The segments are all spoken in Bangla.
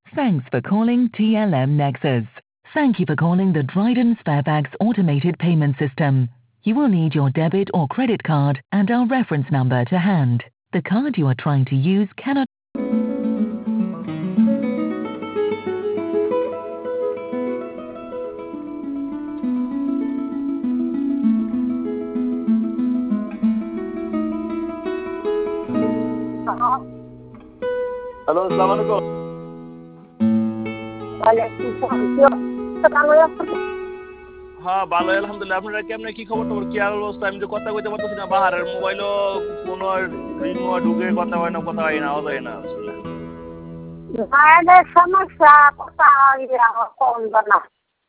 Thanks for calling TLM Nexus. Thank you for calling the Dryden Sparebags automated payment system. You will need your debit or credit card and our reference number to hand. The card you are trying to use cannot. Hello, আসসালামু আলাইকুম। হ্যাঁ, ভালো আলহামদুলিল্লাহ। আপনারা কেমনে কি খবর টবর কি অবস্থা? আমি তো কথা কইতে পারতেছি না, বাহারের মোবাইলও কোনো রিং ঢুকে কথা হয় না, কথা হয় না, আওয়াজ হয় না আসলে। মায়েদের সমস্যা কোথায় কোন না।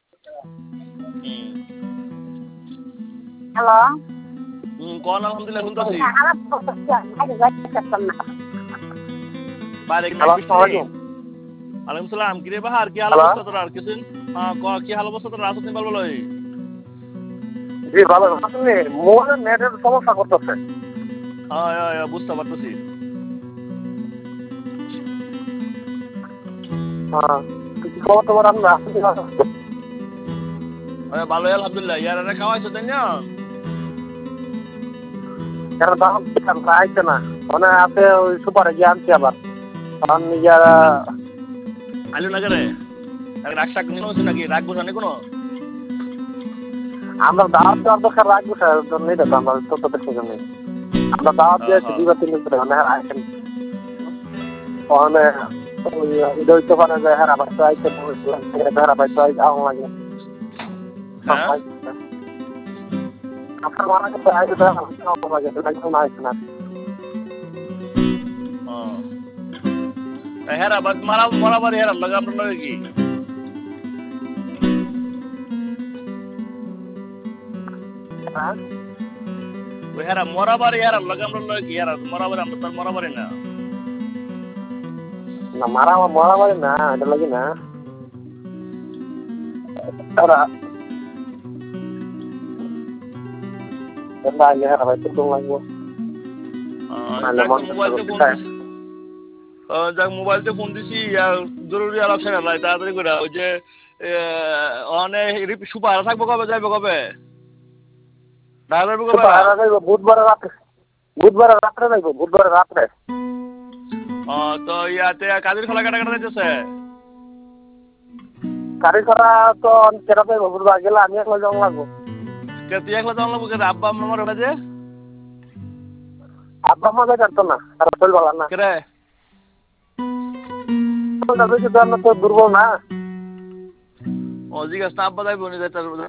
হ্যালো, কোন আলহামদুলিল্লাহ শুনতেছি। ওয়ালাইকুম সালাম। কিরে বাহার কি হাল অবস্থা তোর? আর কিছু কি হাল অবস্থা তোর? আসতে বল বলো। জি ভালো। আসলে মোবাইলের নেটের সমস্যা করতেছে। হ্যাঁ, বুঝতে পারতেছি। খবর তোমার আমরা ভালো আলহামদুলিল্লাহ। ইয়ারা খাওয়াইছো তাই না? আইছে না, মানে আছে ওই সুপারে গিয়ে আনছি আবার। ইয়ারা আলু না করে রাগ শাক নিয়ে হচ্ছে নাকি? রাগ বসা নেই কোনো? আমরা দাওয়াত দেওয়ার দরকার রাখবো স্যার, নেই দেখো আমরা তত দেখতে জন্য আমরা দাওয়াত দিয়েছি 2-3 দিন ধরে, মানে আইছেন ওখানে দৈত্য পারে যায়। হ্যাঁ আবার তো আইছে আবার তো আগুন লাগে। আপনার মারা গেছে আইছে আইছে না। হেরা মারামারি হেরা লাগে আপনার লাগে কি? হেরা মরাবারি হেরা লাগে আপনার লাগে কি? হেরা মরাবারি আমরা তার মরাবারি না। না মরামারি না, এটা লাগে না। মোবাইলতে ফোন দিছি জরুরি আলোচনা নাই, তাড়াতাড়ি করে। ওই যে সুপার থাকবো কবে, যাইবো কবে? বুধবারে রাত্রে যাইবো, বুধবারে রাত্রে। তো ইয়াতে কাজের খোলা কাটা কাটা যাইতেছে। গাড়ি করা তো কেটা যাইবো, বুধবার গেলে আমি একলা যাওয়া লাগবো। তুই একলা যাওয়া লাগবো? আব্বা আম্মা আমার ওটা যে আব্বা আম্মা যাই পারতো না, তারা চল ভালো না। কেরে দুর্বল না। জিজ্ঞাস না আব্বা যাইবো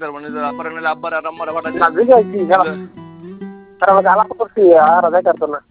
আব্বার নিলে আব্বার আর আম্মার আলাপ করছি আর যাই পারতো না।